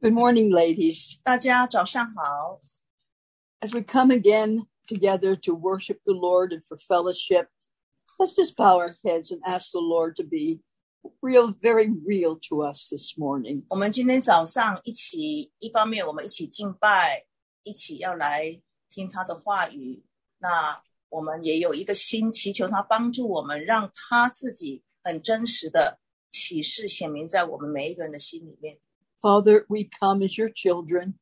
Good morning, ladies. 大家早上好。 As we come again together to worship the Lord and for fellowship, let's just bow our heads and ask the Lord to be real, very real to us this morning. 我们今天早上一方面我们一起敬拜，一起要来听他的话语，那我们也有一个心祈求他帮助我们，让他自己很真实的启示显明在我们每一个人的心里面。 Father, we come as your children.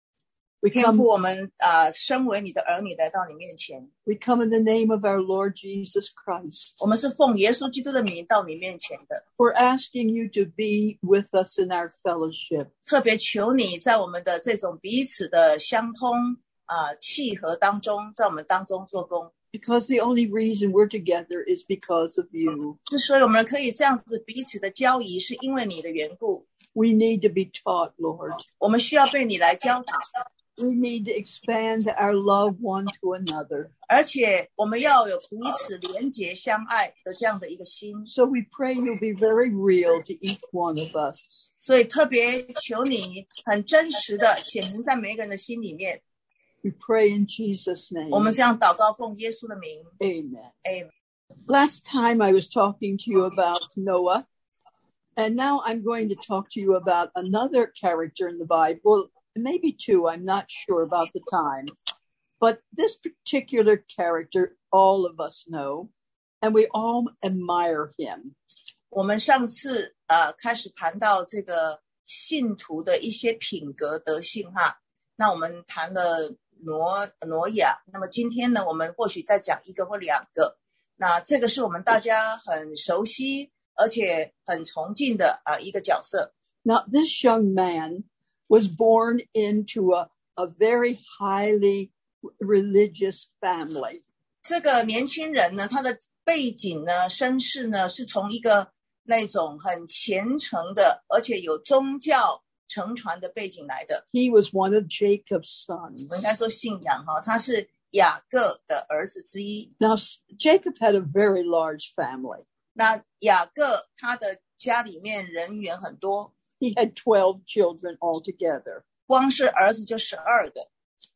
We 天 come, 父，我们身为你的儿女来到你面前， we come in the name of our Lord Jesus Christ. 我们是奉耶稣基督的名到你面前的， We're asking you to be with us in our fellowship. 特别求你在我们的这种彼此的相通契合当中，在我们当中做工。 Because the only reason we're together is because of you. 之所以我们可以这样子彼此的交谊，是因为你的缘故。 We need to be taught, Lord. 我们需要被你来教导， We need to expand our love one to another. 而且我们要有彼此连结相爱的这样的一个心。 So we pray you'll be very real to each one of us. 所以特别求你很真实的显明在每一个人的心里面。 We pray in Jesus' name. 我们这样祷告，奉耶稣的名。 Amen. Amen. Last time I was talking to you about Noah, and now I'm going to talk to you about another character in the Bible, maybe two, I'm not sure about the time. But this particular character, all of us know, and we all admire him. 我们上次开始谈到这个信徒的一些品格德性哈，那我们谈了挪亚，那么今天呢，我们或许再讲一个或两个。那这个是我们大家很熟悉而且很崇敬的一个角色。 Now, this young man was born into a very highly religious family. 这个年轻人呢，他的背景呢，身世呢，是从一个那种很虔诚的，而且有宗教承传的背景来的。 He was one of Jacob's sons. 我们应该说信仰哈，他是雅各的儿子之一。 Now, Jacob had a very large family. 那雅各他的家里面人员很多， He had 12 children altogether. 光是儿子就12个。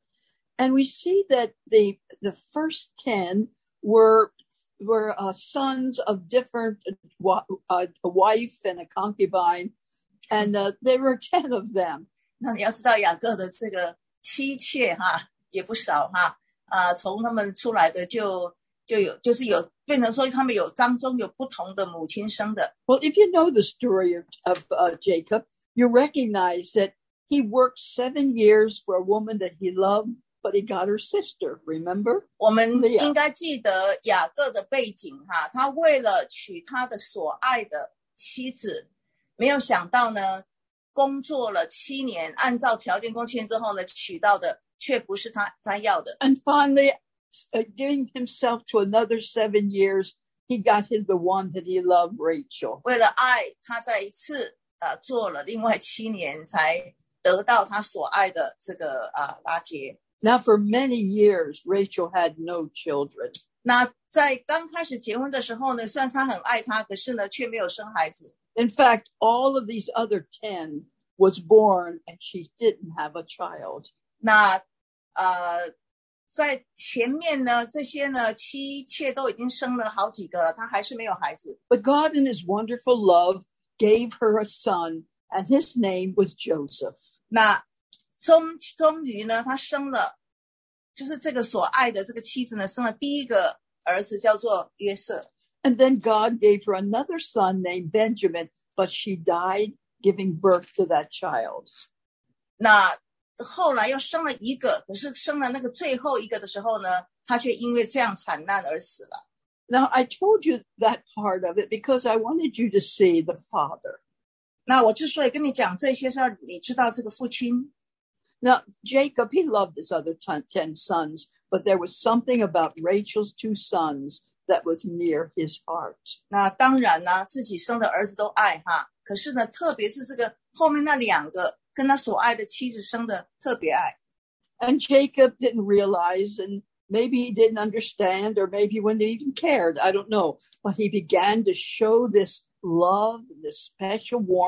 And we see that the first 10 were sons of different a wife and a concubine, and there were 10 of them. 那你要知道雅各的这个妻妾哈也不少哈，从他们出来的就是有变成说他们有当中有不同的母亲生的。 Well, if you know the story of Jacob, you recognize that he worked 7 years for a woman that he loved, but he got her sister, remember? 我们应该记得雅各的背景哈，他为了娶他的所爱的妻子，没有想到呢，工作了7年，按照条件工7年之后呢，娶到的却不是他要的。 And finally, giving himself to another 7 years, he got the one that he loved, Rachel. 为了爱，他再一次做了另外7年，才得到他所爱的这个拉结。 Now, for many years, Rachel had no children. 那在刚开始结婚的时候呢，虽然他很爱他，可是呢却没有生孩子。 In fact, all of these other 10 was born and she didn't have a child. 那在前面呢，这些呢妻妾都已经生了好几个了，他还是没有孩子。 But God in his wonderful love gave her a son, and his name was Joseph. 那终于呢，他生了，就是这个所爱的这个妻子呢，生了第一个儿子，叫做约瑟。 And then God gave her another son named Benjamin, but she died giving birth to that child. 那后来又生了一个，可是生了那个最后一个的时候呢，他却因为这样惨难而死了。 Now, I told you that part of it because I wanted you to see the father. 那我之所以跟你讲这些，是让你知道这个父亲。 Now, Jacob, he loved his other 10 sons, but there was something about Rachel's 2 sons that was near his heart. 那当然呢，自己生的儿子都爱哈，可是呢，特别是这个后面那2个跟他所爱的妻子生的特别爱。 And Jacob didn't realize, and maybe he didn't understand, or maybe he wouldn't even cared, I don't know. But he began to show this love, this special warmth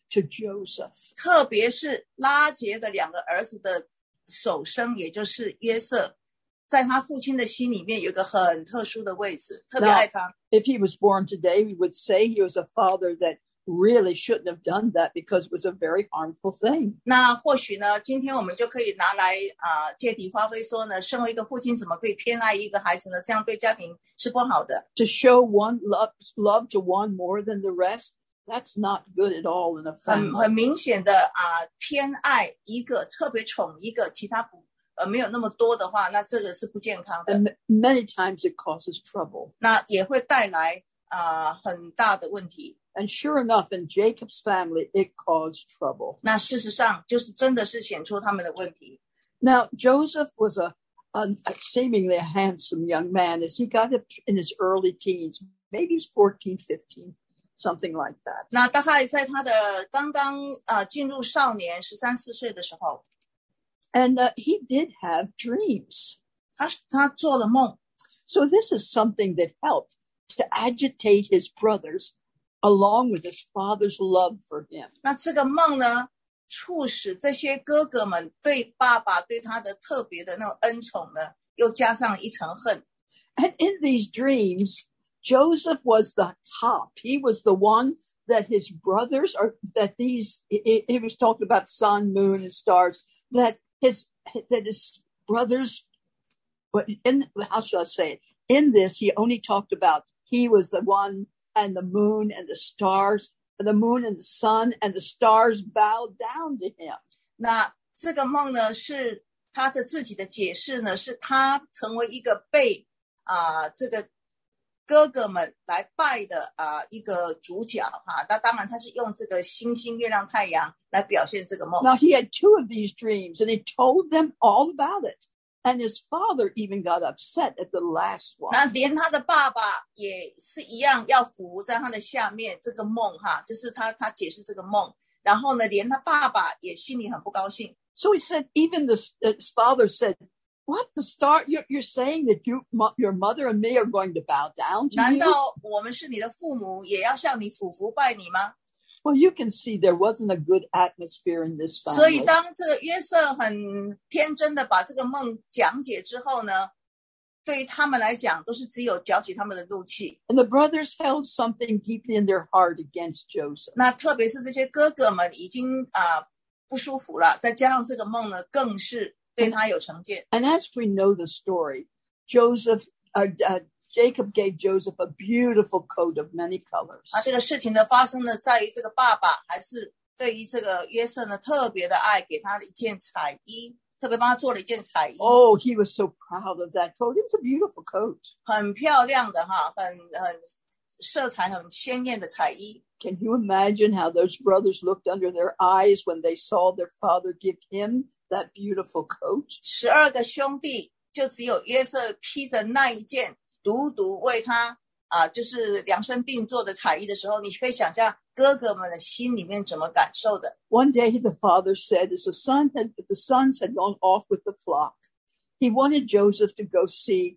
to Joseph. 特别是拉结的两个儿子的首生，也就是约瑟，在他父亲的心里面有一个很特殊的位置，特别爱他。 If he was born today, we would say he was a father that really shouldn't have done that because it was a very harmful thing. 那或许呢，今天我们就可以拿来借题发挥说呢，身为一个父亲怎么可以偏爱一个孩子呢？这样对家庭是不好的。 To show one love to one more than the rest, that's not good at all in a family. 很明显的偏爱一个，特别宠一个，其他没有那么多的话，那这个是不健康的。 And many times it causes trouble. 那也会带来很大的问题。 And sure enough, in Jacob's family, it caused trouble. 那事实上就是真的是显出他们的问题。 Now, Joseph was a seemingly a handsome young man as he got up in his early teens. Maybe he's 14, 15, something like that. 那大概在他的刚刚进入少年13、14岁的时候， And he did have dreams. 他做了梦。 So this is something that helped to agitate his brothers along with his father's love for him. 那这个梦呢，促使这些哥哥们对爸爸对他的特别的那种恩宠呢，又加上一层恨。 And in these dreams, Joseph was the top. He was the one that his brothers are, that these, he was talking about sun, moon, and stars, that his brothers, but how shall I say it? In this, he only talked about he was the one, and the moon and the stars, and the moon and the sun and the stars bowed down to him. 那这个梦呢，是他的自己的解释呢，是他成为一个被这个哥哥们来拜的一个主角那当然他是用这个星星、月亮、太阳来表现这个梦。 Now he had two of these dreams, and he told them all about it. And his father even got upset at the last one. 那连他的爸爸也是一样，要服在他的下面。这个梦就是他解释这个梦，然后呢，连他爸爸也心里很不高兴。 So he said, even his father said, "What, the star? You're saying that your mother and me are going to bow down to you?" 难道我们是你的父母，也要向你俯伏拜你吗？ Well, you can see there wasn't a good atmosphere in this family. 所以当这个约瑟很天真的把这个梦讲解之后呢，对于他们来讲都是只有搅起他们的怒气。 And the brothers held something deeply in their heart against Joseph. 那特别是这些哥哥们已经不舒服了，再加上这个梦呢，更是对他有成见。 And as we know the story, Jacob gave Joseph a beautiful coat of many colors. 这个事情的发生呢，在于这个爸爸还是对于这个约瑟呢特别的爱，给他一件彩衣，特别帮他做了一件彩衣。 Oh, he was so proud of that coat. It was a beautiful coat. 很漂亮的很色彩很鲜艳的彩衣。 Can you imagine how those brothers looked under their eyes when they saw their father give him that beautiful coat? 12个兄弟就只有约瑟披着那一件独独为他就是量身定做的彩衣的时候，你可以想象哥哥们的心里面怎么感受的。 One day the father said, as the sons had gone off with the flock, he wanted Joseph to go see,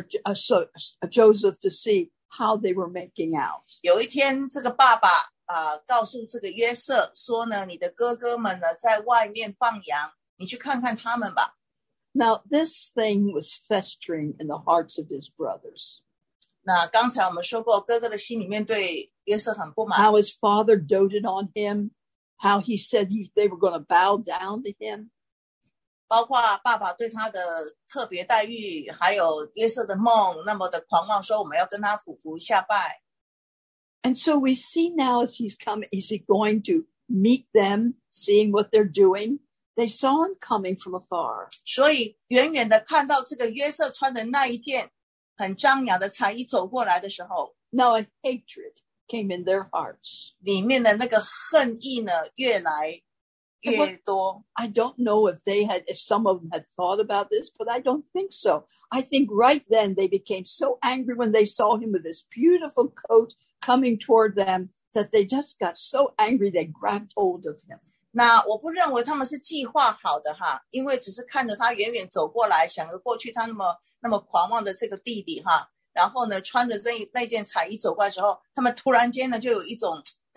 Joseph to see how they were making out. 有一天这个爸爸告诉这个约瑟说呢，你的哥哥们呢在外面放羊，你去看看他们吧。 Now, this thing was festering in the hearts of his brothers. 那刚才我们说过，哥哥的心里面对约瑟很不满。 How his father doted on him, how he said they were going to bow down to him. 包括爸爸对他的特别待遇，还有约瑟的梦那么的狂妄，说我们要跟他俯伏下拜。 And so we see now as he's coming, is he going to meet them, seeing what they're doing? They saw him coming from afar. 所以远远的看到这个约瑟穿的那一件很张扬的彩衣走过来的时候， Now a hatred came in their hearts. 里面的那个恨意呢越来越多。 I don't know if some of them had thought about this, but I don't think so. I think right then they became so angry when they saw him with this beautiful coat coming toward them that they just got so angry they grabbed hold of him. 那我不认为他们是计划好的因为只是看着他远远走过来，想着过去他那么狂妄的这个弟弟然后呢穿着那件彩衣走过来的时候，他们突然间呢就有一种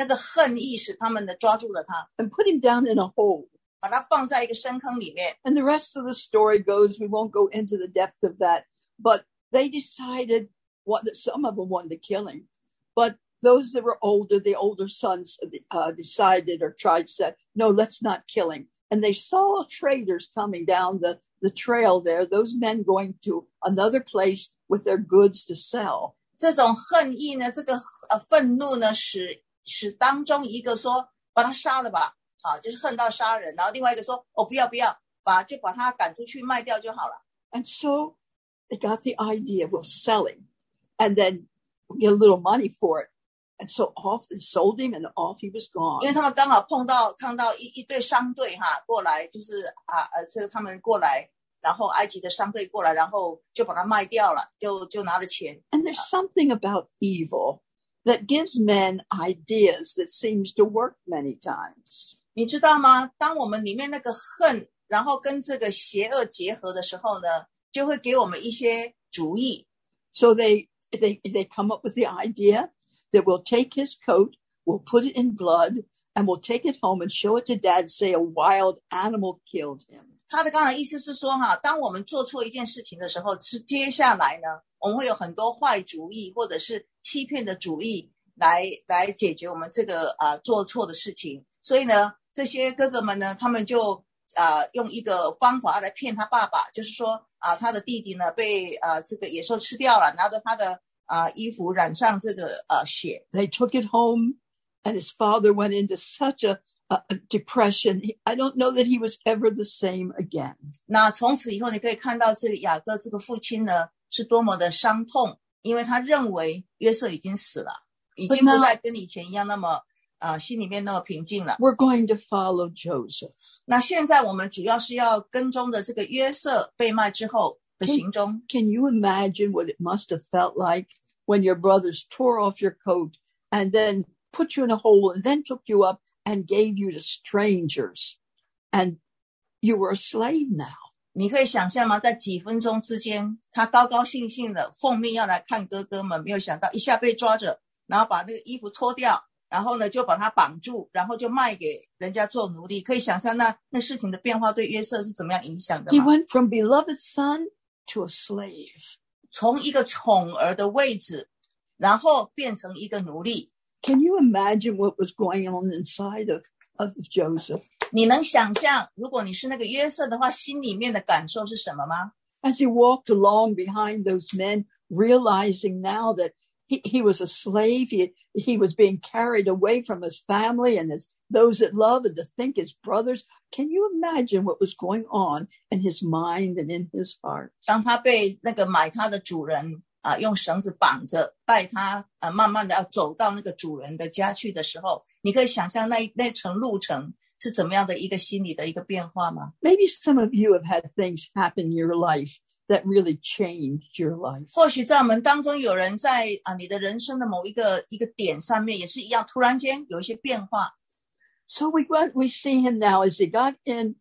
那个恨意使他们呢抓住了他， and put him down in a hole. 把他放在一个深坑里面。 And the rest of the story goes, we won't go into the depth of that, but they decided some of them wanted to kill him, but those that were older, the older sons decided or tried, said, no, let's not kill him. And they saw traders coming down the trail there, those men going to another place with their goods to sell. 这种恨意呢，这个愤怒呢，使当中一个说把他杀了吧，就是恨到杀人，然后另外一个说不要，就把他赶出去卖掉就好了。 And so they got the idea, we'll sell him and then get a little money for it. And so off they sold him and off he was gone. 因为他们刚好看到一对商队过来，就是这个他们过来，然后埃及的商队过来，然后就把他卖掉了，就拿了钱。 And there's something about evil that gives men ideas that seems to work many times. 你知道吗？当我们里面那个恨，然后跟这个邪恶结合的时候呢，就会给我们一些主意。 So they come up with the idea that we'll take his coat, we'll put it in blood, and we'll take it home and show it to dad and say a wild animal killed him. 他的刚才意思是说当我们做错一件事情的时候，接下来呢，我们会有很多坏主意或者是欺骗的主意来解决我们这个做错的事情。所以呢，这些哥哥们呢，他们就用一个方法来骗他爸爸，就是说他的弟弟呢被这个野兽吃掉了，拿着他的衣服染上这个血。 They took it home and his father went into such a depression. I don't know that he was ever the same again. 那从此以后你可以看到这个雅各这个父亲呢是多么的伤痛，因为他认为约瑟已经死了，已经不再跟以前一样那么心里面那么平静了。 We're going to follow Joseph. 那现在我们主要是要跟踪的这个约瑟被卖之后的行踪。 Can you imagine what it must have felt like when your brothers tore off your coat and then put you in a hole and then took you up and gave you to strangers and you were a slave now? 你可以想象吗？在几分钟之间，他高高兴兴的奉命要来看哥哥们，没有想到一下被抓着，然后把那个衣服脱掉，然后呢就把他绑住，然后就卖给人家做奴隶。可以想象那事情的变化对约瑟是怎么样影响的吗？ He went from beloved son to a slave. 从一个宠儿的位置，然后变成一个奴隶。 Can you imagine what was going on inside of Joseph? 你能想象如果你是那个约瑟的话，心里面的感受是什么吗？ As he walked along behind those men, realizing now that he was a slave, he was being carried away from his family and those that love and to think his brothers. Can you imagine what was going on in his mind and in his heart? 当他被那个买他的主人用绳子绑着，带他慢慢的要走到那个主人的家去的时候，你可以想象那程路程是怎么样的一个心理的一个变化吗？ Maybe some of you have had things happen in your life that really changed your life. 或许在我们当中有人在你的人生的某一个点上面也是一样，突然间有一些变化。 So we see him now as he got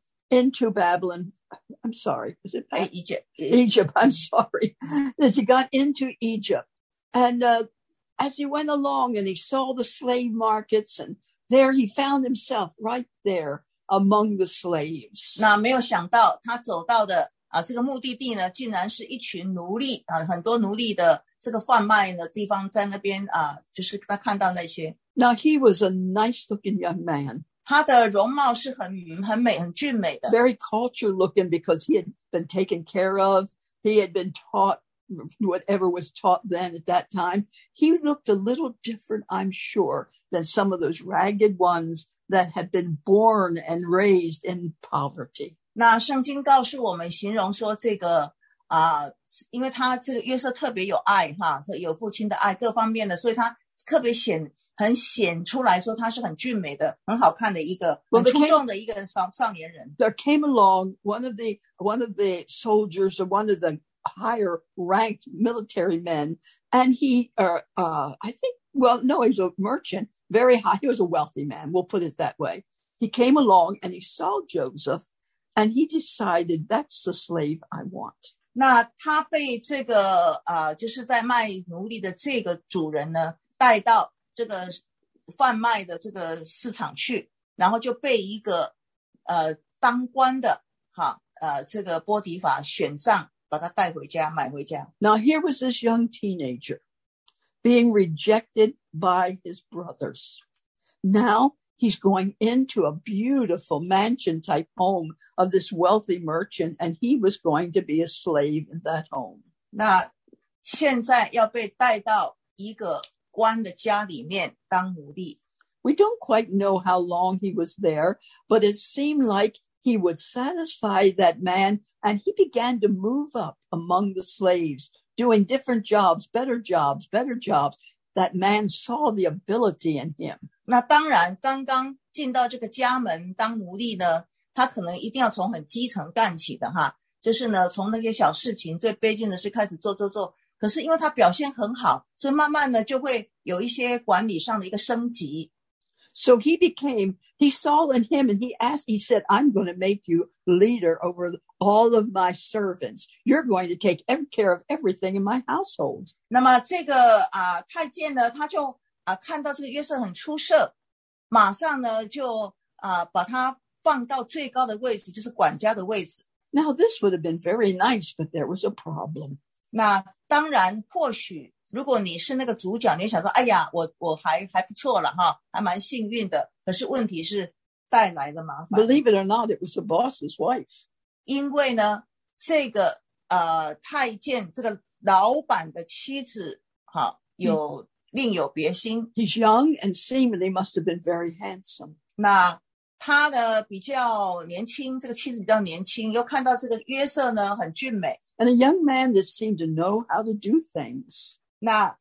into Babylon. I'm sorry. Was it Egypt? Egypt. I'm sorry. As he got into Egypt, and as he went along, and he saw the slave markets, and there he found himself right there among the slaves. 那没有想到，他走到的这个目的地呢，竟然是一群奴隶很多奴隶的这个贩卖的地方，在那边就是他看到那些。 Now he was a nice-looking young man. 他的容貌是很美、很俊美的。 Very cultured looking because he had been taken care of. He had been taught whatever was taught then at that time. He looked a little different, I'm sure, than some of those ragged ones that had been born and raised in poverty. 那圣经告诉我们形容说这个因为他这个约瑟特别有爱有父亲的爱各方面的，所以他特别很显出来说他是很俊美的、很好看的一个很出众的一个少年人。 There came along one of the soldiers or one of the higher ranked military men, and he I think he was a merchant, very high. He was a wealthy man, we'll put it that way. He came along and he saw Joseph and he decided that's the slave I want. 那他被这个就是在卖奴隶的这个主人呢带到这个贩卖的这个市场去，然后就被一个当官的这个波提法选上，把他带回家买回家。 Now here was this young teenager being rejected by his brothers. Now he's going into a beautiful mansion type home of this wealthy merchant, and he was going to be a slave in that home. 那现在要被带到一个官的家里面当奴隶。 We don't quite know how long he was there, but it seemed like he would satisfy that man, and he began to move up among the slaves, doing different jobs, better jobs. That man saw the ability in him. 那当然刚刚进到这个家门当奴隶呢，他可能一定要从很基层干起的就是呢从那些小事情最卑贱的事开始做，可是因为他表现很好，所以慢慢的就会有一些管理上的一个升级。 So he saw in him, and he said, I'm going to make you leader over all of my servants. You're going to take care of everything in my household. 那么这个太监呢，他就看到这个约瑟很出色，马上呢就把他放到最高的位置，就是管家的位置。 Now this would have been very nice, but there was a problem. 那当然或许如果你是那个主角，你会想说，哎呀，我还不错了还蛮幸运的。可是问题是带来的麻烦。 Believe it or not, it was the boss's wife. 因为呢，这个太监这个老板的妻子另有别心。 He's young and seemingly must have been very handsome. 那他呢比较年轻，这个妻子比较年轻，又看到这个约瑟呢很俊美。 And a young man that seemed to know how to do things. 那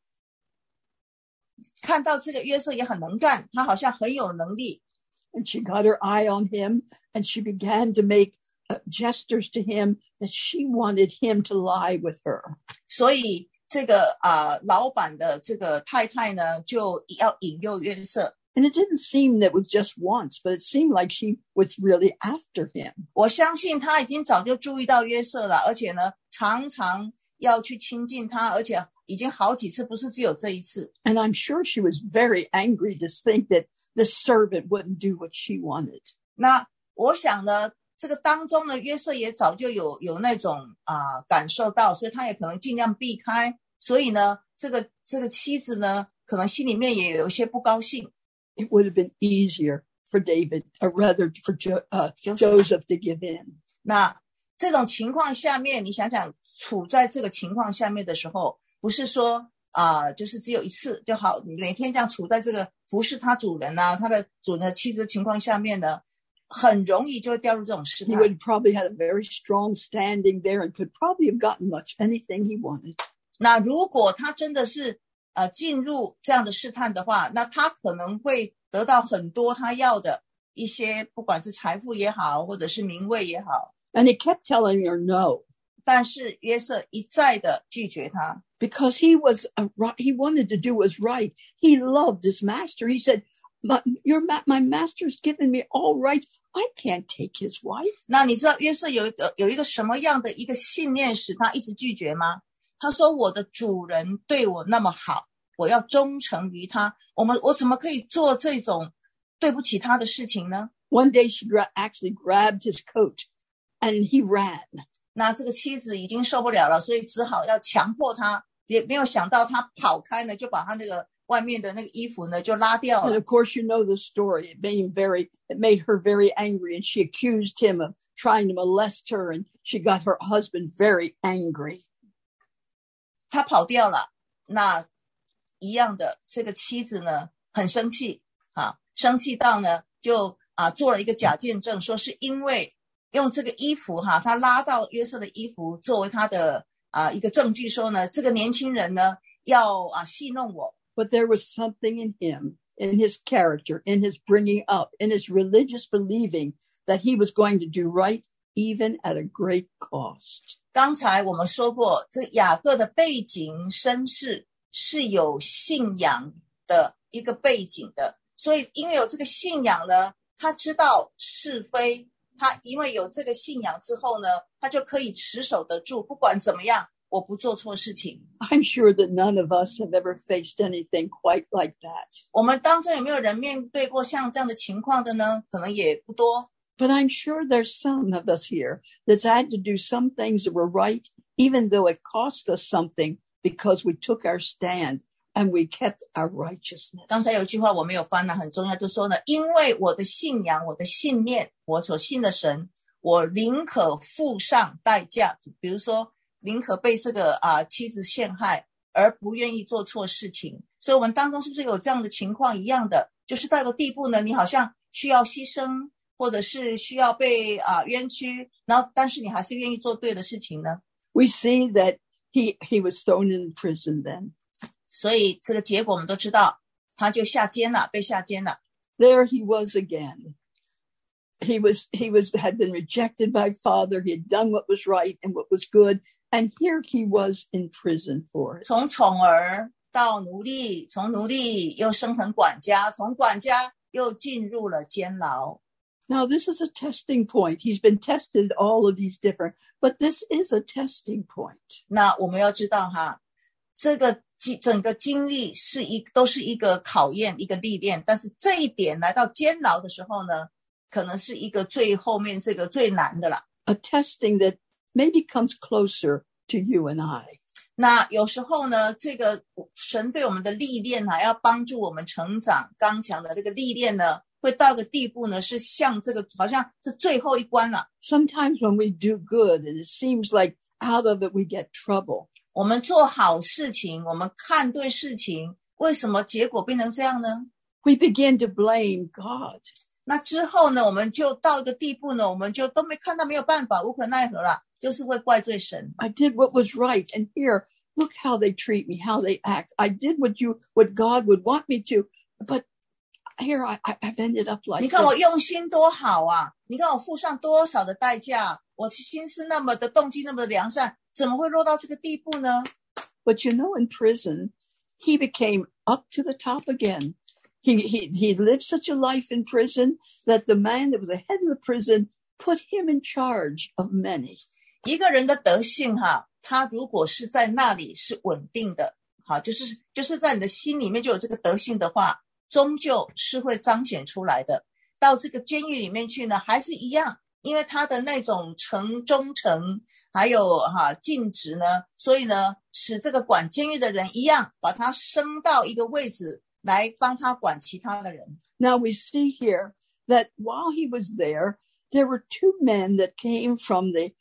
看到这个约瑟也很能干，他好像很有能力。 And she got her eye on him, and she began to make gestures to him that she wanted him to lie with her. 所以这个老板的这个太太呢，就要引诱约瑟。 And it didn't seem that it was just once, but it seemed like she was really after him. 我相信他已经早就注意到约瑟了，而且呢，常常要去亲近他，而且已经好几次，不是只有这一次。 And I'm sure she was very angry to think that the servant wouldn't do what she wanted. 那我想呢，这个当中呢，约瑟也早就有那种感受到，所以他也可能尽量避开。所以呢，这个妻子呢，可能心里面也有一些不高兴。 It would have been easier for David, or rather for Joseph to give in. 那这种情况下面，你想想，处在这个情况下面的时候，不是说就是只有一次就好，每天这样处在这个服侍他主人他的主人的妻子的情况下面呢，很容易就会掉入这种试探。 He would probably had a very strong standing there and could probably have gotten anything he wanted. 那如果他真的是进入这样的试探的话，那他可能会得到很多他要的一些，不管是财富也好，或者是名位也好。 And he kept telling her no. 但是约瑟一再的拒绝他。 Because he wanted to do what's right. He loved his master. He said, my master's given me all right. I can't take his wife. 那你知道约瑟有一个什么样的一个信念使他一直拒绝吗？他说，我的主人对我那么好，我要忠诚于他，我怎么可以做这种对不起他的事情呢？ One day she actually grabbed his coat and he ran. 那这个妻子已经受不了了，所以只好要强迫他，也没有想到他跑开呢，就把他那个外面的那个衣服呢就拉掉了。 And of course you know the story. It made her very angry, and she accused him of trying to molest her, and she got her husband very angry. 他跑掉了，那一样的这个妻子呢很生气生气到呢就做了一个假见证，说是因为用这个衣服他拉到约瑟的衣服作为他的一个证据，说呢这个年轻人呢要戏弄我。 But there was something in him, in his character, in his bringing up, in his religious believing that he was going to do right, even at a great cost. 刚才我们说过，这雅各的背景身世是有信仰的一个背景的，所以因为有这个信仰呢，他知道是非，他因为有这个信仰之后呢，他就可以持守得住，不管怎么样， 我不做错事情。 I'm sure that none of us have ever faced anything quite like that. 我们当中有没有人面对过像这样的情况的呢？可能也不多。 But I'm sure there's some of us here that's had to do some things that were right, even though it cost us something, because we took our stand and we kept our righteousness. 刚才有一句话我没有翻了，很重要，就说呢，因为我的信仰，我的信念，我所信的神，我宁可付上代价，比如说宁可被这个妻子陷害，而不愿意做错事情。所以我们当中是不是有这样的情况一样的，就是到一个地步呢，你好像需要牺牲，或者是需要被冤屈，然后但是你还是愿意做对的事情呢？ We see that he was thrown in prison then. 所以这个结果我们都知道，他就下监了，被下监了。 There he was again. Had been rejected by father. He had done what was right and what was good. And here he was in prison for it. 从宠儿到奴隶，从奴隶又升成管家，从管家又进入了监牢。 Now, this is a testing point. He's been tested all of these different, but this is a testing point. 那我们要知道哈，这个整个经历都是一个考验，一个历练，但是这一点来到监牢的时候呢，可能是一个最后面这个最难的啦。 A testing that maybe comes closer to you and I. 那有时候呢，这个神对我们的历练要帮助我们成长刚强的这个历练呢，会到个地步呢，是像这个好像是最后一关了。 Sometimes when we do good and it seems like out of it we get trouble. 我们做好事情，我们看对事情，为什么结果变成这样呢？ We begin to blame God. 那之后呢，我们就到一个地步呢，我们就都看到没有办法，无可奈何了，就是会怪罪神。 I did what was right, and here, look how they treat me, how they act. I did what God would want me to, but here I've ended up like 你看我 this. 用心多好啊，你看我付上多少的代价，我心思那么的动机那么的良善，怎么会落到这个地步呢？ But you know, in prison, he became up to the top again. He lived such a life in prison that the man that was the head of the prison put him in charge of many. 一个人的德性他如果是在那里是稳定的，就是在你的心里面就有这个德性的话，终究是会彰显出来的。到这个监狱里面去呢，还是一样，因为他的那种忠诚还有尽职呢，所以呢，使这个管监狱的人一样，把他升到一个位置来帮他管其他的人。 Now we see here that while he was there were two men that came from the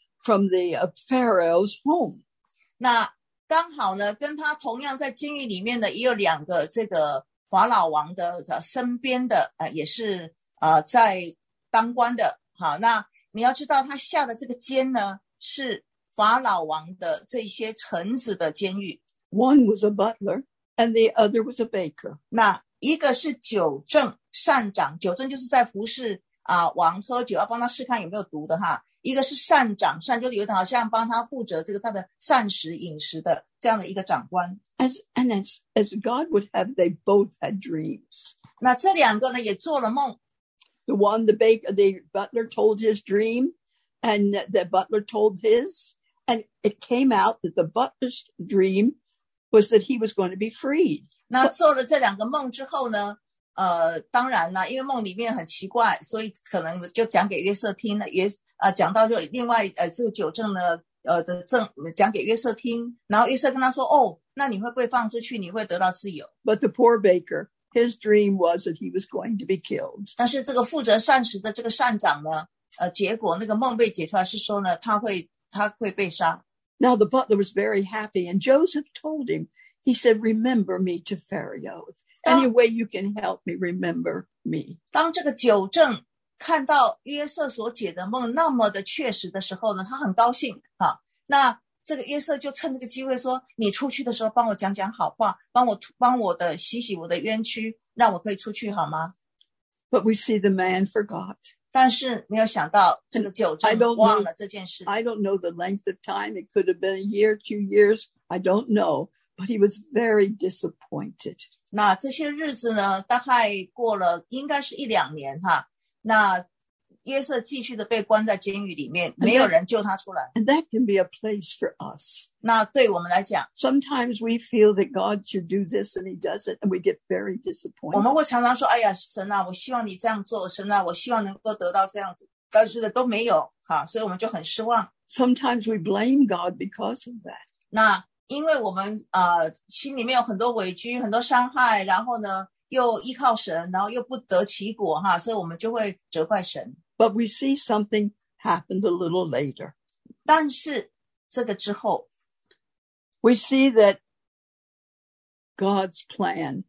Pharaoh's home. 那刚好呢，跟他同样在监狱里面的也有两个这个法老王的身边的也是在当官的。好，那你要知道他下的这个监呢，是法老王的这些臣子的监狱。 One was a butler and the other was a baker. 那一个是酒政膳长，酒政就是在服侍王喝酒，要帮他试看有没有毒的哈。一个是膳长，膳就是有点好像帮他负责这个他的膳食饮食的这样的一个长官。 As God would have, they both had dreams. 那这两个呢也做了梦。 The butler told his dream, and the butler told his, and it came out that the butler's dream was that he was going to be freed. 那做了这两个梦之后呢，当然呢，因为梦里面很奇怪，所以可能就讲给约瑟听了，讲到就另外这个酒政呢讲给约瑟听，然后约瑟跟他说，哦，那你会被放出去，你会得到自由。 But the poor baker, his dream was that he was going to be killed. 但是这个负责膳食的这个膳长呢，结果那个梦被解出来是说呢，他会被杀。 Now the butler was very happy, and Joseph told him, he said, remember me to Pharaoh. Any way you can help me, remember me. 当这个酒政看到约瑟所解的梦那么的确实的时候呢，他很高兴那这个约瑟就趁这个机会说，你出去的时候帮我讲讲好话，帮我的洗我的冤屈，让我可以出去好吗？ But we see the man forgot. 但是没有想到这个酒政忘了这件事。 I don't know the length of time. It could have been a year, 2 years. I don't know. But he was very disappointed. 那这些日子呢，大概过了应该是1-2年那约瑟继续的被关在监狱里面，没有人救他出来。 And that can be a place for us. 那对我们来讲， Sometimes we feel that God should do this and he doesn't, and we get very 我们 disappointed. 会常常说，哎呀，神啊，我希望你这样做，神啊，我希望能够得到这样子，但是呢都没有，所以我们就很失望。 Sometimes we blame God because of that. 那因为我们心里面有很多委屈，很多伤害，然后呢又依靠神，然后又不得其果，所以我们就会责怪神。 But we see something happened a little later. 但是这个之后， We see that God's plan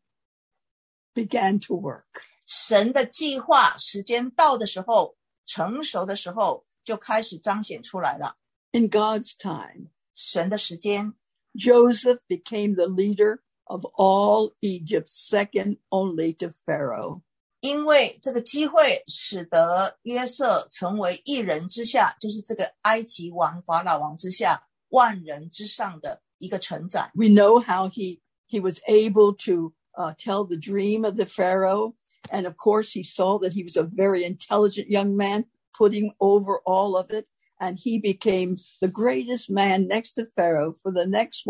began to work. 神的计划时间到的时候，成熟的时候，就开始彰显出来了。 In God's time, 神的时间， Joseph became the leader of all Egypt, second only to Pharaoh. 因为这个机会使得约瑟成为一人之下，就是这个埃及王法老王之下万人之上的一个承载。 We know how he was able to tell the dream of the Pharaoh. And of course, he saw that he was a very intelligent young man putting over all of it. And he became the greatest man next to Pharaoh for the next,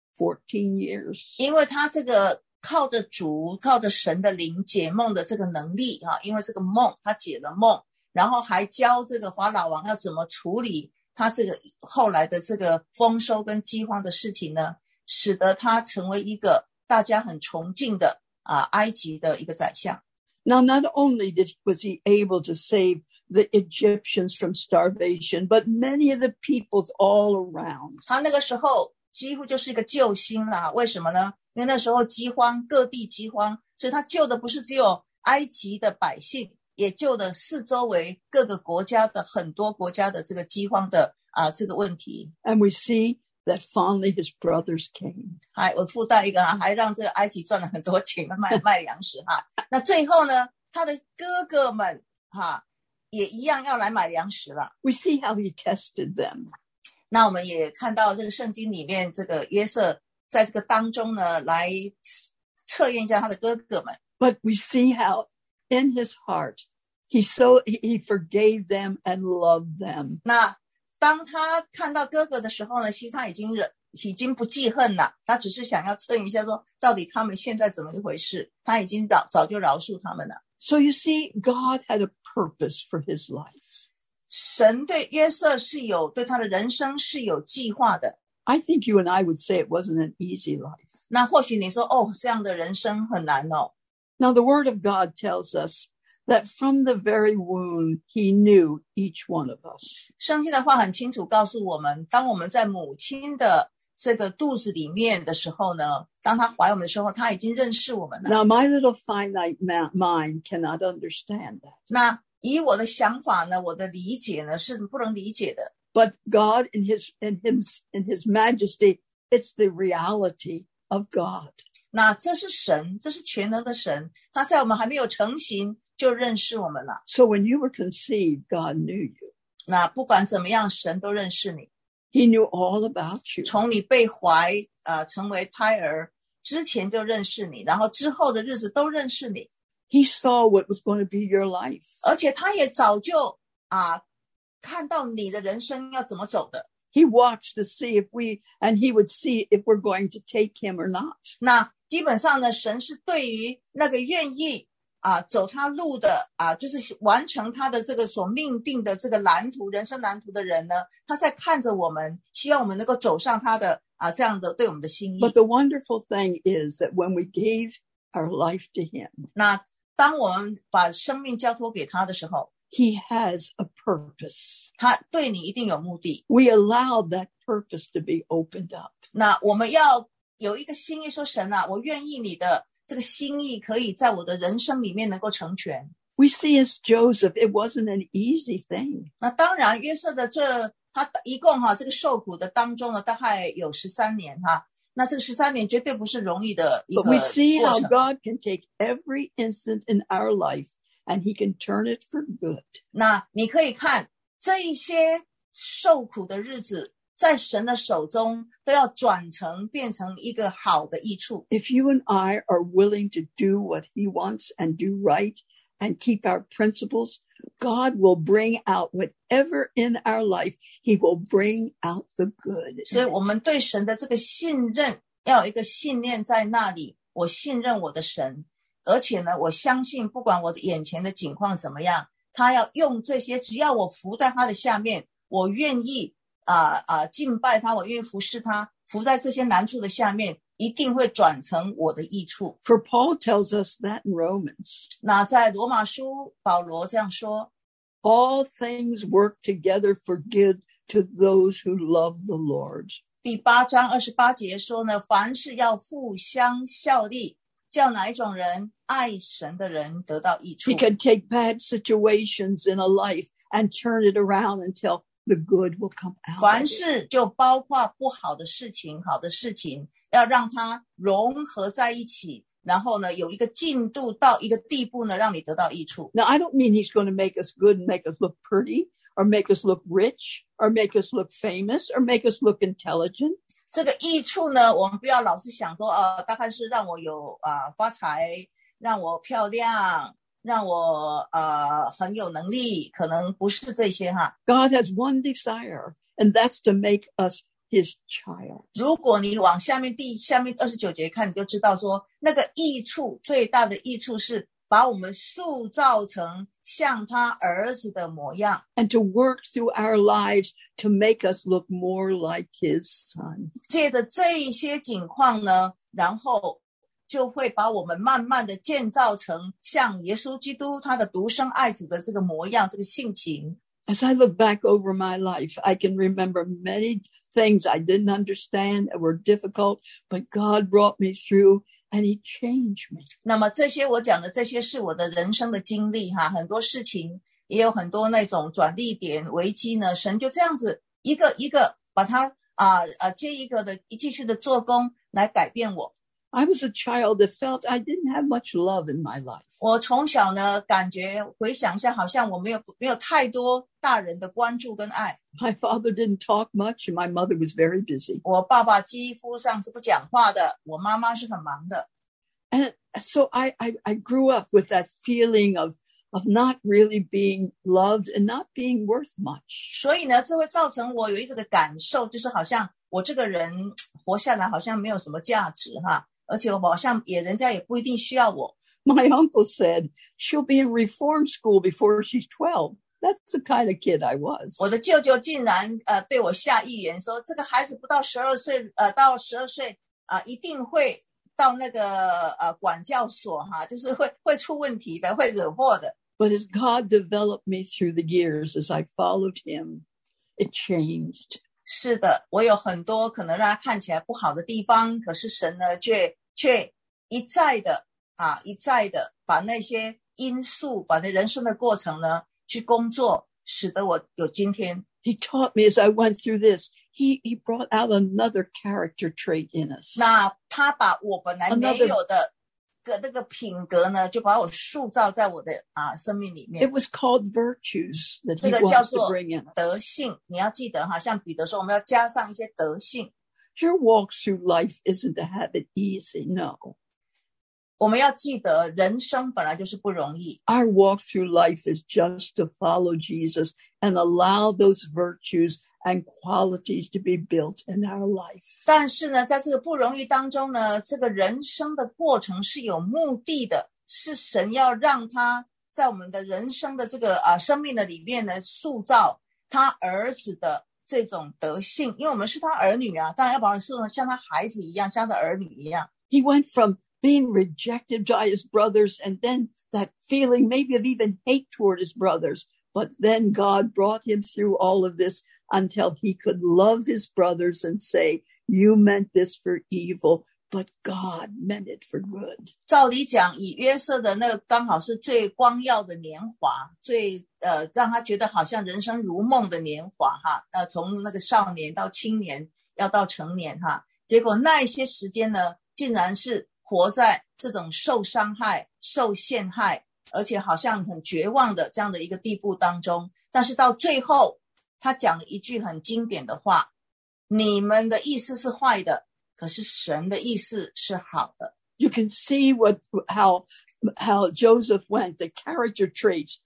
14 years. 因为他这个靠着主，靠着神的灵解梦的这个能力因为这个梦他解了梦，然后还教这个法老王要怎么处理他这个后来的这个丰收跟饥荒的事情呢，使得他成为一个大家很崇敬的埃及的一个宰相。 Now, not only was he able to save the Egyptians from starvation, but many of the peoples all around. 他那个时候几乎就是一个救星啦，为什么呢？因为那时候饥荒，各地饥荒，所以他救的不是只有埃及的百姓，也救了四周围各个国家的很多国家的这个饥荒的这个问题。 And we see that finally his brothers came. 我附带一个还让这个埃及赚了很多钱卖粮食那最后呢，他的哥哥们也一样要来买粮食了。 We see how he tested them. 那我们也看到这个圣经里面，这个约瑟在这个当中呢，来测验一下他的哥哥们。 But we see how in his heart, he forgave them and loved them. 那当他看到哥哥的时候呢，其实他已经不记恨了，他只是想要测验一下说，到底他们现在怎么一回事，他已经早就饶恕他们了。 So you see, God had a purpose for his life. 神对约瑟是有对他的人生是有计划的。 I think you and I would say it wasn't an easy life. 那或许你说这样的人生很难哦。 Now, the word of God tells us that from the very womb, he knew each one of us. 圣经的话很清楚告诉我们，当我们在母亲的这个肚子里面的时候呢，当他怀我们的时候，他已经认识我们了。 Now, my little finite mind cannot understand that. 那以我的想法呢，我的理解呢是不能理解的。 But God in his majesty, it's the reality of God. 那这是神，这是全能的神，他在我们还没有成型就认识我们了。 So when you were conceived, God knew you. 那不管怎么样，神都认识你。 He knew all about you. 从你被怀成为胎儿之前就认识你，然后之后的日子都认识你。 He saw what was going to be your life. 而且他也早就看到你的人生要怎么走的。 He watched to see he would see if we're going to take him or not. 那基本上呢，神是对于那个愿意走他路的就是完成他的这个所命定的这个蓝图，人生蓝图的人呢，他在看着我们，希望我们能够走上他的这样的对我们的心意。 But the wonderful thing is that when we gave our life to him, 那当我们把生命交托给他的时候， he has a purpose. 他对你一定有目的。 We allowed that purpose to be opened up. 那我们要有一个心意说，神我愿意你的这个心意可以在我的人生里面能够成全。 We see as Joseph, it wasn't an easy thing. 那当然约瑟的他一共这个受苦的当中呢，大概有13年那这个13年绝对不是容易的一个 But 过 we see how 程。 God can take every instant in our life and he can turn it for good. 那你可以看这一些受苦的日子，在神的手中都要变成一个好的益处。 If you and I are willing to do what he wants and do right and keep our principles, God will bring out whatever in our life. He will bring out the good. 所以我们对神的这个信任，要有一个信念在那里，我信任我的神，而且呢，我相信不管我的眼前的境况怎么样，他要用这些，只要我服在他的下面，我愿意敬拜他，我愿意服侍他，服在这些难处的下面，一定会转成我的益处。 For Paul tells us that in Romans. 那在罗马书保罗这样说， All things work together for good to those who love the Lord. 第8章28节说呢，凡事要互相效力，叫哪一种人爱神的人得到益处。 He can take bad situations in a life and turn it around until the good will come out. 凡事就包括不好的事情，好的事情要让它融合在一起，然后呢有一个进度到一个地步呢，让你得到益处。 Now, I don't mean he's going to make us good and make us look pretty or make us look rich or make us look famous or make us look intelligent. 这个益处呢，我们不要老是想说大概是让我有发财，让我漂亮，让我很有能力，可能不是这些哈。 God has one desire, and that's to make us his child. 如果你往下面29节看，你就知道说那个益处，最大的益处是把我们塑造成像他儿子的模样， And to work through our lives to make us look more like his son. 借着这一些景况呢，然后就会把我们慢慢的建造成像耶稣基督他的独生爱子的这个模样，这个性情。 As I look back over my life, I can remember many things I didn't understand that were difficult, but God brought me through and he changed me. 那么这些我讲的这些是我的人生的经历哈，很多事情也有很多那种转捩点危机呢，神就这样子一个一个把它接一个的继续的做工来改变我。 I was a child that felt I didn't have much love in my life. 我从小呢感觉回想一下，好像我没有太多大人的关注跟爱。 My father didn't talk much and my mother was very busy. 我爸爸几乎上是不讲话的，我妈妈是很忙的。 And so I grew up with that feeling of not really being loved and not being worth much. 所以呢，这会造成我有一个的感受，就是好像我这个人活下来好像没有什么价值哈，而且我好像人家也不一定需要我。 My uncle said she'll be in reform school before she's 12. That's the kind of kid I was. 我的舅舅竟然对我下预言说，这个孩子不到12岁到12岁一定会到那个管教所哈，就是会出问题的，会惹祸的。 But as God developed me through the years, as I followed him, it changed. 是的，我有很多可能让他看起来不好的地方，可是神呢却一再的把那些因素，把那人生的过程呢去工作，使得我有今天。 He taught me as I went through this. He brought out another character trait in us. 那他把我本来没有的那个品格呢，就把我塑造在我的生命里面。 It was called virtues that 这 he 个叫 wants to 做 bring in. 德性，你要记得哈，像彼得说，我们要加上一些德性。 Your walk through life isn't to have it easy, no. 我们要记得，人生本来就是不容易。 Our walk through life is just to follow Jesus and allow those virtues and qualities to be built in our life. 但是呢，在这个不容易当中呢，这个人生的过程是有目的的，是神要让他在我们的人生的这个生命的里面呢，塑造他儿子的这种德性，因为我们是他儿女啊，当然要把我们塑造像他孩子一样，像他的儿女一样。 He went from being rejected by his brothers and then that feeling maybe of even hate toward his brothers. But then God brought him through all of this until he could love his brothers and say, you meant this for evil, but God meant it for good. 照理讲，以约瑟的那个刚好是最光耀的年华，最让他觉得好像人生如梦的年华哈，从那个少年到青年，要到成年哈，结果那一些时间呢，竟然是活在这种受伤害、受陷害，而且好像很绝望的这样的一个地步当中。但是到最后，他讲了一句很经典的话：你们的意思是坏的，可是神的意思是好的。 you can see how Joseph went, the character trait,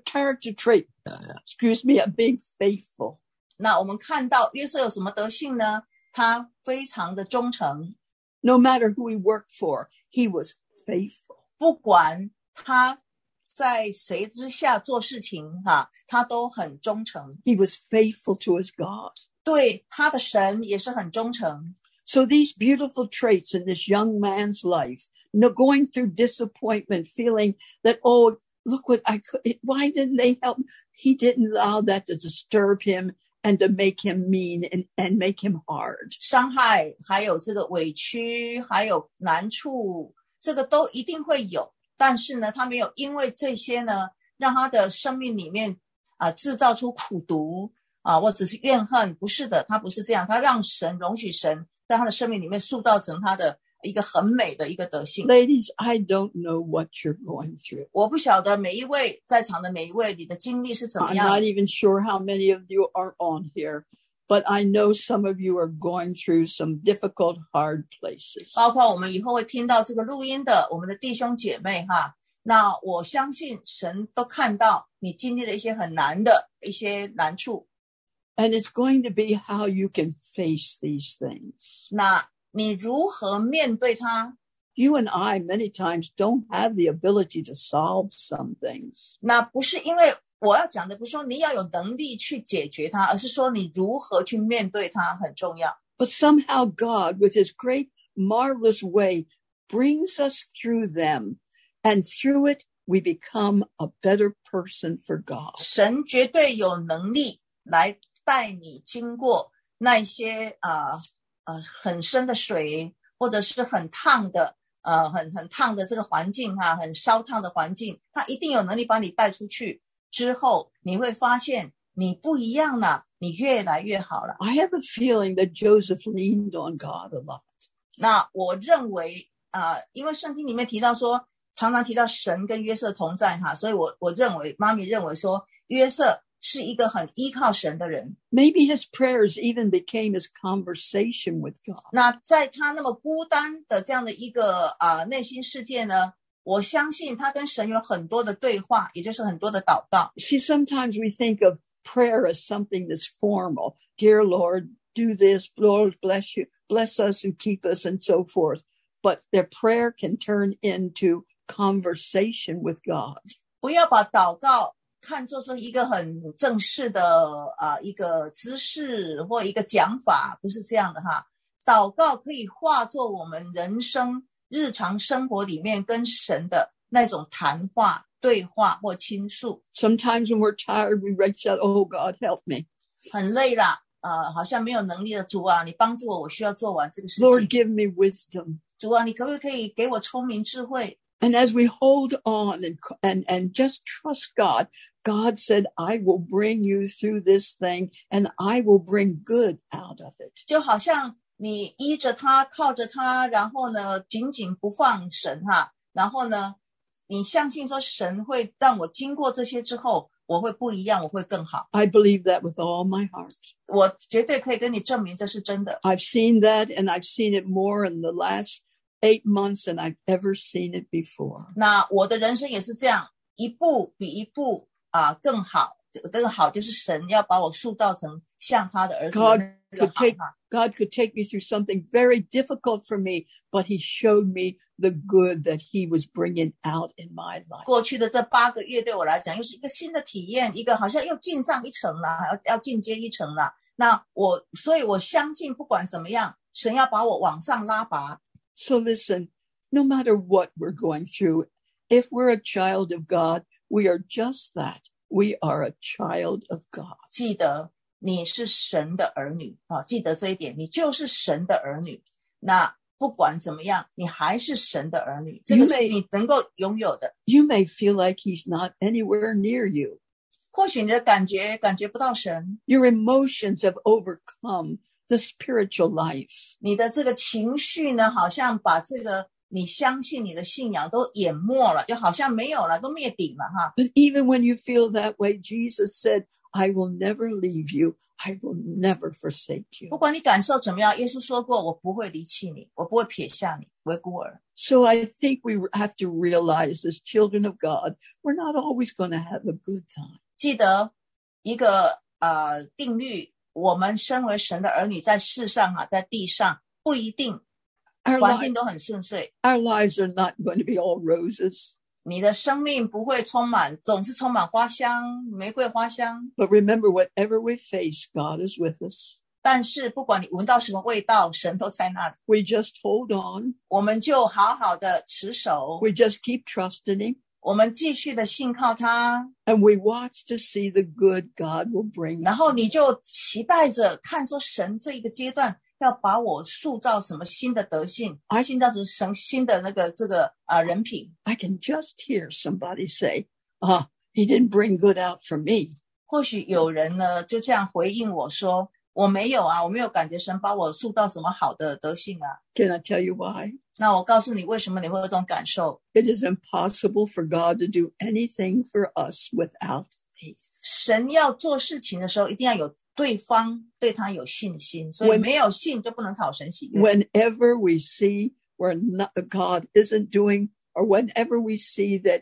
of being faithful. 那我们看到约瑟有什么德性呢？他非常的忠诚。 No matter who he worked for, he was faithful. 不管他在谁之下做事情他都很忠诚。 He was faithful to his God. 对他的神也是很忠诚。 So these beautiful traits in this young man's life, going through disappointment, feeling that, oh, look what why didn't they help? He didn't allow that to disturb him and to make him mean and make him hard. 伤害还有这个委屈还有难处，这个都一定会有，但是呢他没有因为这些呢让他的生命里面制造出苦毒或者是怨恨。不是的，他不是这样，他让神容许神在他的生命里面塑造成他的一个很美的一个德性。 Ladies, I don't know what you're going through. 我不晓得每一位在场的每一位你的经历是怎么 I'm 样。 not even sure how many of you are on here, but I know some of you are going through some difficult, hard places. 包括我们以后会听到这个录音的我们的弟兄姐妹那我相信神都看到你经历了一些很难的一些难处。 And it's going to be how you can face these things. 那你如何面对它？ You and I many times don't have the ability to solve some things. 那不是因为我要讲的不是说你要有能力去解决它，而是说你如何去面对它很重要。 But somehow God, with his great, marvelous way, brings us through them. And through it, we become a better person for God. 神绝对有能力来带你经过那些很深的水，或者是很烫的很烫的这个环境很烧烫的环境，他一定有能力把你带出去。之后你会发现你不一样了，你越来越好了。 I have a feeling that Joseph leaned on God a lot. 那我认为因为圣经里面提到说常常提到神跟约瑟同在所以我认为妈咪认为说约瑟是一个很依靠神的人。 Maybe his prayers even became his conversation with God. 那在他那么孤单的这样的一个内心世界呢，我相信他跟神有很多的对话，也就是很多的祷告。 See, sometimes we think of prayer as something that's formal. Dear Lord, do this. Lord, bless you. Bless us and keep us and so forth. But their prayer can turn into conversation with God. 不要把祷告看作是一个很正式的一个姿势或一个讲法，不是这样的祷告可以化作我们人生日常生活里面跟神的那种谈话、对话或倾诉。 Sometimes when we're tired, we reach out, oh, God, help me. 很累了好像没有能力的主你帮助我，我需要做完这个事情。 Lord, give me wisdom. 主你可不可以给我聪明智慧？ And as we hold on and just trust God, God said, I will bring you through this thing and I will bring good out of it. 就好像你依着他靠着他，然后呢紧紧不放神然后呢你相信说神会让我经过这些之后我会不一样，我会更好。 I believe that with all my heart. 我绝对可以跟你证明这是真的。 I've seen that and I've seen it more in the last 8 months than I've ever seen it before. 那我的人生也是这样，一步比一步更好，更好就是神要把我塑造成像他的儿子的那个好。 God could take me through something very difficult for me, but he showed me the good that he was bringing out in my life. 过去的这8个月对我来讲又是一个新的体验，一个好像又进上一层了，要进阶一层了。所以我相信不管怎么样，神要把我往上拉拔。 So listen, no matter what we're going through, if we're a child of God, we are just that. We are a child of God. 记得你是神的儿女记得这一点，你就是神的儿女。那不管怎么样，你还是神的儿女，这个是你能够拥有的。 You may feel like he's not anywhere near you. 或许你的感觉不到神， Your emotions have overcome the spiritual life. 你的这个情绪呢，好像把这个你相信你的信仰都淹没了，就好像没有了，都灭顶了 But even when you feel that way, Jesus said, I will never leave you. I will never forsake you. 不管你感受怎么样，耶稣说过，我不会离弃你，我不会撇下你为孤儿。 So I think we have to realize as children of God, we're not always going to have a good time. 记得一个定律，我们身为神的儿女，在世上在地上不一定环境都很顺遂。 Our lives are not going to be all roses. 你的生命不会总是充满花香，玫瑰花香。 But remember, whatever we face, God is with us. 但是不管你闻到什么味道，神都在那里。 We just hold on. 我们就好好的持守。 We just keep trusting Him. 我们继续的信靠他。 And we watch to see the good God will bring. 然后你就期待着看说神这一个阶段要把我塑造什么新的德性，塑造成神新的人品。 I can just hear somebody say, he didn't bring good out for me. 或许有人呢就这样回应我说，我没有感觉神把我塑造什么好的德性啊。 Can I tell you why? 那我告诉你为什么你会有这种感受。 It is impossible for God to do anything for us without faith. 神要做事情的时候，一定要有对方对他有信心，所以没有信就不能讨神喜悦。 Whenever we see where God isn't doing, or whenever we see that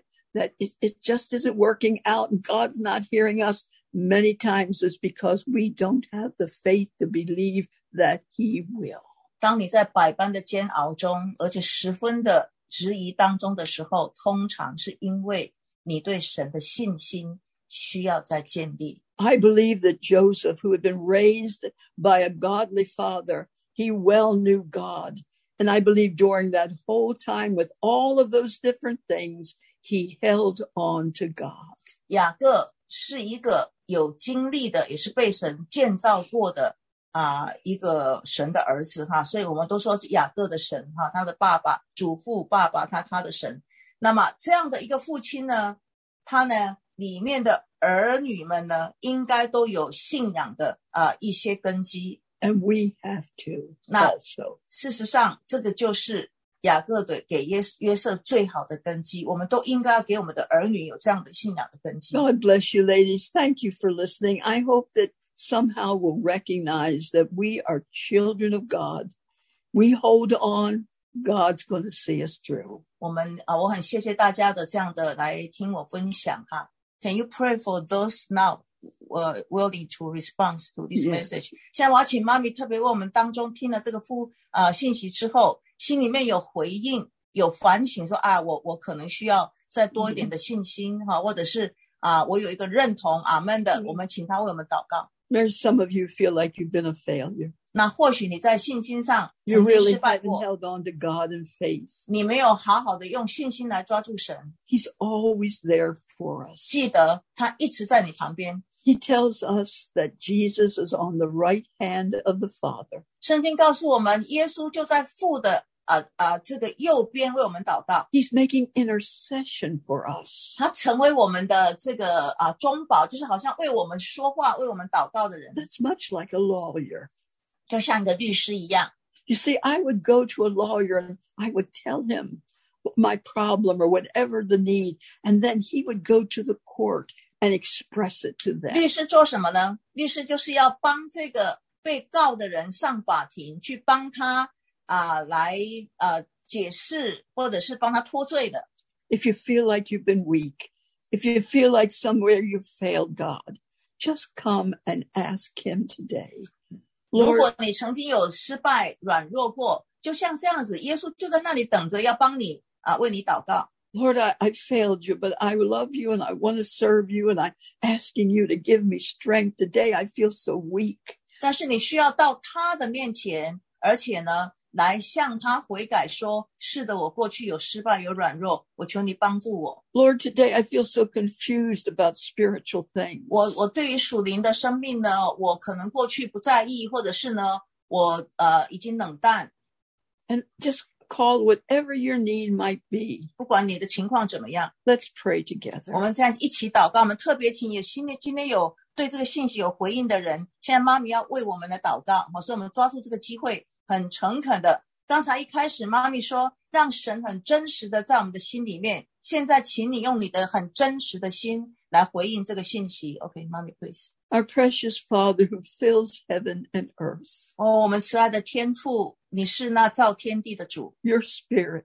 it just isn't working out and God's not hearing us, many times it's because we don't have the faith to believe that He will. 当你在百般的煎熬中，而且十分的质疑当中的时候，通常是因为你对神的信心需要再建立。 I believe that Joseph, who had been raised by a godly father, he well knew God. And I believe during that whole time, with all of those different things, he held on to God. 雅各是一个有经历的，也是被神建造过的一个神的儿子所以我们都说是雅各的神他的爸爸祖父爸爸他的神。那么这样的一个父亲呢，他呢里面的儿女们呢应该都有信仰的一些根基。 And we have to also. 事实上这个就是雅各给约瑟最好的根基，我们都应该要给我们的儿女有这样的信仰的根基。 God bless you, ladies. Thank you for listening. I hope that somehow we'll recognize that we are children of God. We hold on. God's going to see us through. 我很谢谢大家的这样的来听我分享Can you pray for those now willing to respond to this message? 现在我要请妈咪特别为我们当中听了这个信息之后，心里面有回应，有反省说我可能需要再多一点的信心或者是我有一个认同阿们的，我们请他为我们祷告。 There's some of you feel like you've been a failure. 那或许你在信心上 You 曾经 really 失败 haven't 过， held on to God in faith. 你没有好好的用信心来抓住神。 He's always there for us. 记得他一直在你旁边。 He tells us that Jesus is on the right hand of the Father. 圣经告诉我们，耶稣就在父的这个右边为我们祷告。 He's making intercession for us. 他成为我们的这个中保，就是好像为我们说话、为我们祷告的人， That's much like a lawyer. 就像一个律师一样。 You see, I would go to a lawyer and I would tell him my problem or whatever the need, and then he would go to the court and express it to them. 律师做什么呢？律师就是要帮这个被告的人上法庭，去帮他来解释，或者是帮他脱罪的。 If you feel like you've been weak, if you feel like somewhere you've failed God, just come and ask him today. 如 Lord, 果你曾经有失败、软弱过，就像这样子，耶稣就在那里等着要帮你为你祷告。 Lord, I failed you, but I love you and I want to serve you and I'm asking you to give me strength. Today I feel so weak. 但是你需要到他的面前，而且呢，来向他悔改说，是的，我过去有失败，有软弱，我求你帮助我。 Lord, today I feel so confused about spiritual things. 我对于属灵的生命呢，我可能过去不在意，或者是呢，我已经冷淡。 And just call whatever your need might be. 不管你的情况怎么样， Let's pray together. 我们在一起祷告。我们特别请今天有对这个信息有回应的人，现在妈咪要为我们来祷告，所以我们抓住这个机会，很诚恳的。刚才一开始妈咪说，让神很真实的在我们的心里面。现在请你用你的很真实的心来回应这个信息。OK， 妈咪 please。 Our precious Father who fills heaven and earth. 我们慈爱的天父，你是那造天地的主， Your Spirit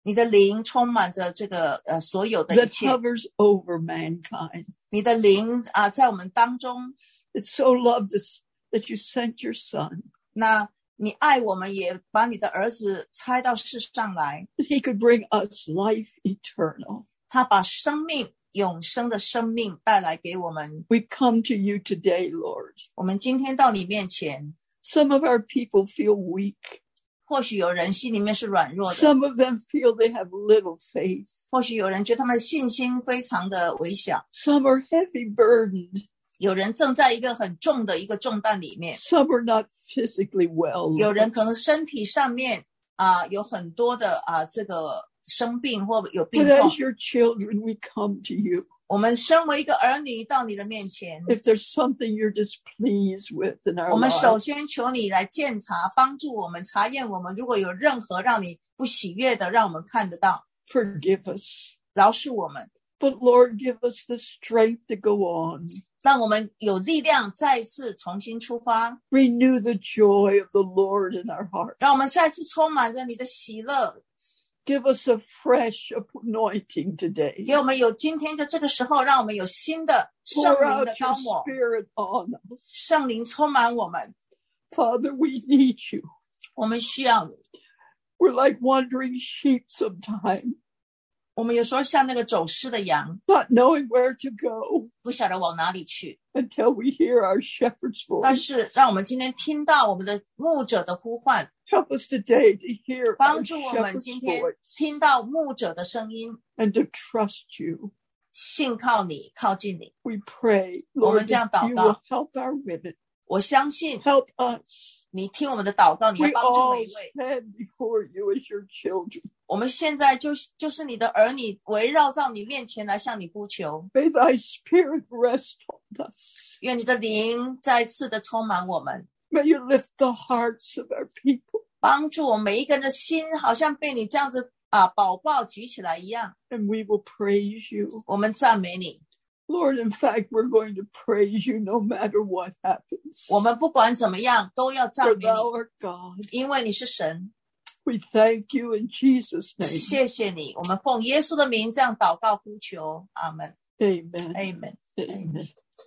你的灵充满着这个所有的一 that 切， hovers over mankind. 你的灵在我们当中， It so loved us that you sent your son, 那你爱我们，也把你的儿子差到世上来， that he could bring us life eternal. 他把生命永生的生命带来给我们。 We come to you today, Lord. 我们今天到你面前， Some of our people feel weak. 或许有人心里面是软弱的， Some of them feel they have little faith. 或许有人觉得他们的信心非常的微小， Some are heavy burdened. 有人正在一个很重的一个重担里面， Some are not physically well. 有人可能身体上面有很多的这个生病或有病 But 痛。 as your children, we come to you. 我们身为一个儿女到你的面前， If there's something you're displeased with in our 我们首 lives, 先求你来鉴察，帮助我们查验我们，如果有任何让你不喜悦的，让我们看得到， forgive us. 饶恕我们， But Lord, give us the strength to go on. 让我们有力量再一次重新出发， Renew the joy of the Lord in our heart. 让我们再次充满着你的喜乐， Give us a fresh anointing today. 给我们有今天的这个时候，让我们有新的圣 Pour 灵 out 的 your 高抹， spirit on us. 圣灵充满我们， Father, we need you. 我们需要你。 We're like wandering sheep sometimes, 我们有时候像那个走失的羊， not knowing where to go 不晓得往哪里去， until we hear our shepherd's 但 voice. 是让我们今天听到我们的牧者的呼唤， Help us today to hear our 帮助我们 shepherd's 今天 voice 听到牧者的声音， and to trust you. 信靠你，靠近你。 We pray, 我 Lord, 们这样 that 祷 you 告。 will help our women. 我相信 Help us. 你听我们的祷告，你要 We 帮助 all 每一位。 stand before you as your children. 我们现在就是你的儿女，围绕到你面前来向你呼求， May thy spirit rest on us. 愿你的灵再次的充满我们， May you lift the hearts of our people. 帮助我们每一个人的心，好像被你这样子宝宝举起来一样。 And we will praise you. 我们赞美你， Lord, in fact, we're going to praise you no matter what happens. 我们不管怎么样都要 For 赞美 thou 你， art God. 因为你是神。 We thank you in Jesus' name. 谢谢你，我们奉耶稣的名这样祷告呼求，阿门 Amen. ，Amen。 Amen.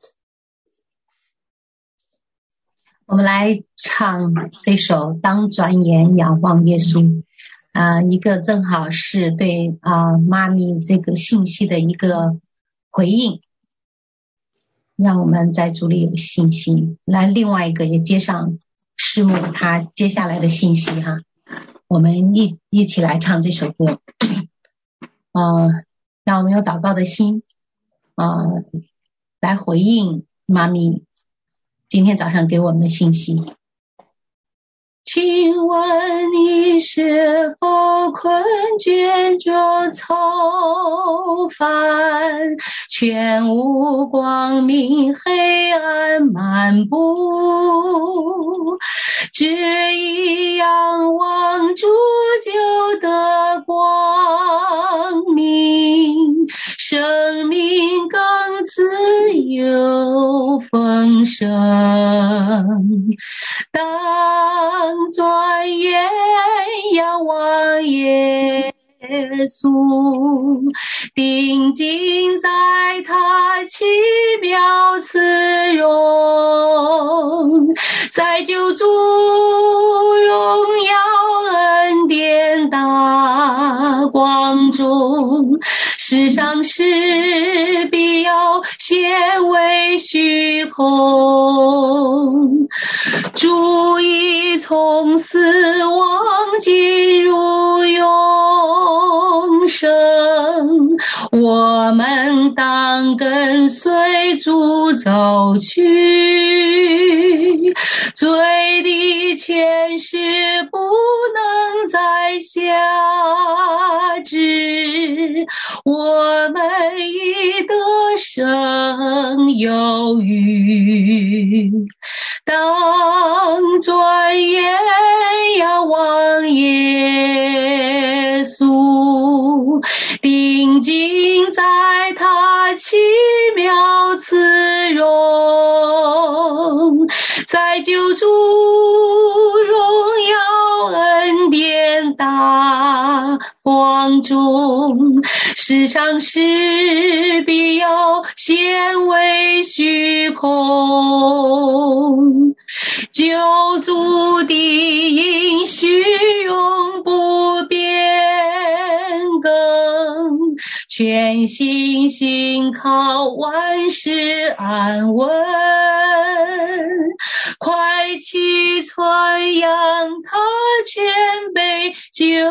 我们来唱这首《当转眼仰望耶稣》，一个正好是对妈咪这个信息的一个回应，让我们在主里有信心。来，另外一个也接上师母她接下来的信息哈，我们一起来唱这首歌，让我们有祷告的心，来回应妈咪今天早上给我们的信息。请问你是否困倦着愁烦，全无光明，黑暗漫步，只一仰望主救的光明，生命更自由丰盛。当转眼仰望耶稣，定睛在他奇妙慈容，在救主荣耀恩典大光中，世上事必要显为虚空，主已从死亡进入永生，我们当跟随主走去，罪的权势不能再辖制，我们已得胜有余。当转眼仰望耶稣，定睛在他奇妙慈容，在救主荣耀恩典大光中，世上事必要显为虚空，救主的应许永不变更，全心信靠万事安稳，快去传扬他全备救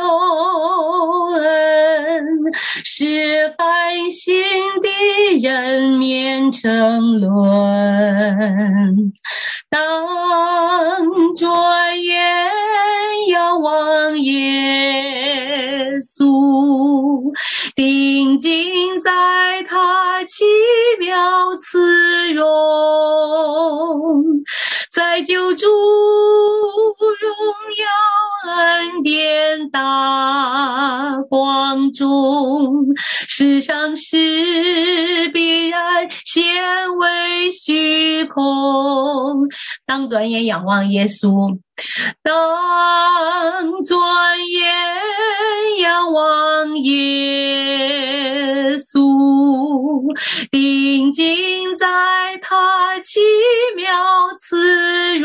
恩，使凡心的人免沉沦。当转眼仰望耶稣，定睛在他奇妙慈容，在救主荣耀恩典大光中，世上事必然显为虚空。当转眼仰望耶稣，当转眼仰望耶稣，定睛在他奇妙慈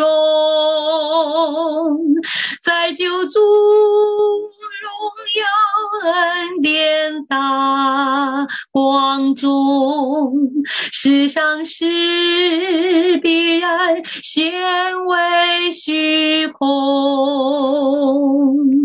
容，在救主荣耀恩典大光中，世上事必然显为虚空。